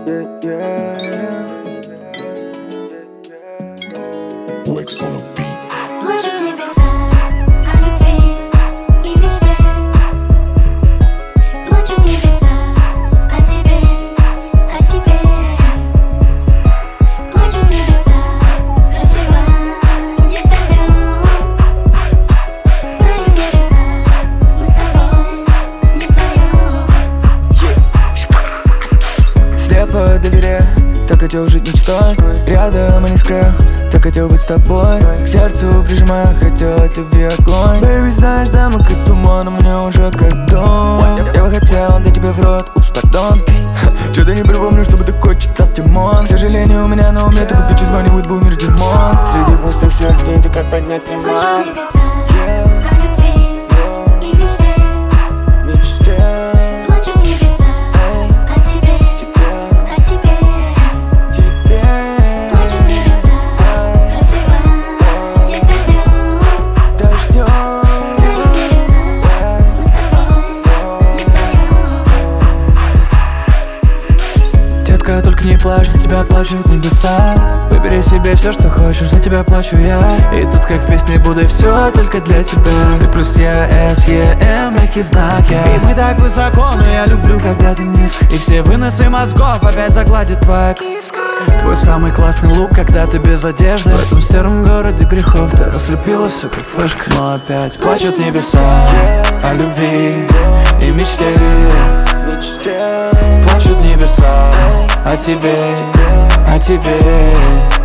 Wax on the beat. Плачут небеса о любви и мечте. Плачут небеса о тебе, о тебе. Плачут небеса, разливаясь дождем. Знают небеса, мы с тобой не вдвоем. Слепо доверяю, так хотел жить мечтой. Рядом и не скрою, так хотел быть с тобой. К сердцу прижимаю, хотел от любви огонь. Baby, знаешь, замок из тумана мне уже как дом. Я бы хотел дать тебе в рот, пардон. Что-то не припомню, чтобы такой читал Тимон. К сожалению, у меня на уме только бичи званивают Бумер Димон. Среди пустых сердец, ты как поднять лимон. Плачут небеса о любви и мечте. Плачут небеса о тебе, о тебе. Плачут небеса, разливаясь дождем. Знают небеса, мы с тобой не вдвоем. Детка, только не плачь, за тебя плачут небеса. Выбери себе все, что хочешь, за тебя плачу я. И тут как в песне буду все только для тебя. Ты плюс я, S, E, M, мягкий знак я. И мы так высоко, но я люблю, когда ты низко. И все выносы мозгов опять загладит твоя киска. Твой самый классный лук, когда ты без одежды. В этом сером городе грехов ты раслепила все как флешка. Но опять плачут небеса о любви и мечте. Плачут небеса о тебе, о тебе.